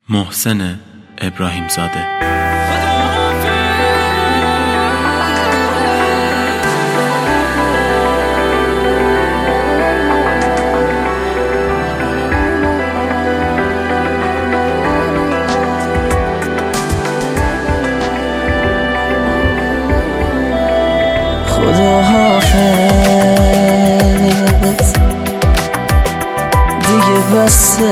محسن ابراهیم زاده. خدا حافظ دیگه بسه،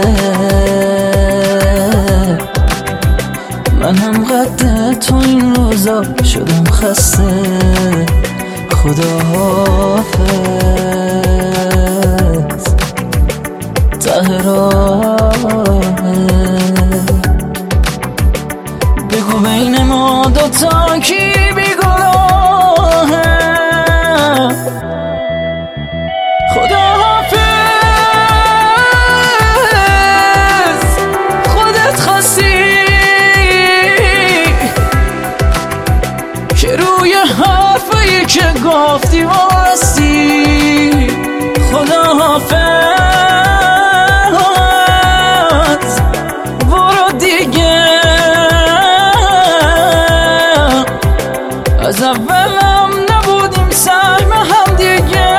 من هم قد تو این روزا شدم خسته. خدا حافظ ته راهه، بگو بین ما دوتا کی بیگناهه. خدا حافظ خودت خواستی که روی حرفایی که گفتی واستی. خدا حافظ برو دیگه، از اولم نبودیم سهم هم دیگه.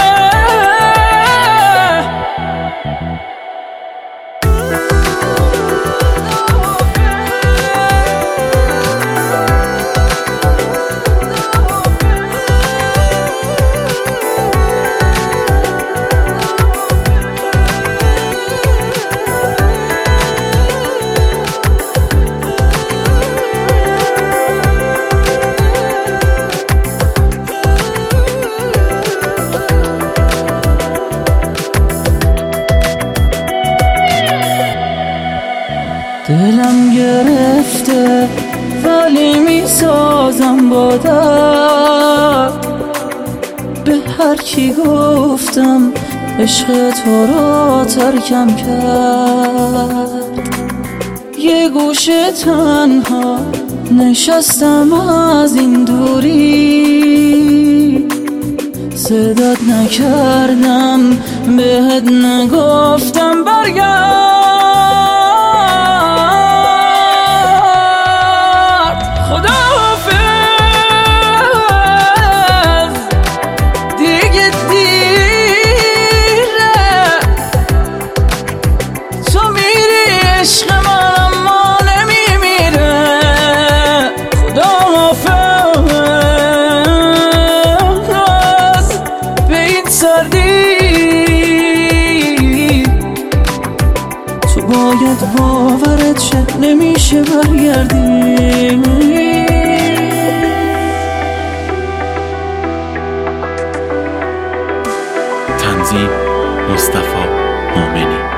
دلم گرفته ولی میسازم با درد، به هر کی گفتم عشق تو را ترکم کرد. یه گوشه تنها نشستم از این دوری، صدات نکردم بهت نگفتم برگرد. تو باید باورت شه نمیشه برگردی. تنظیم مصطفی مومنی.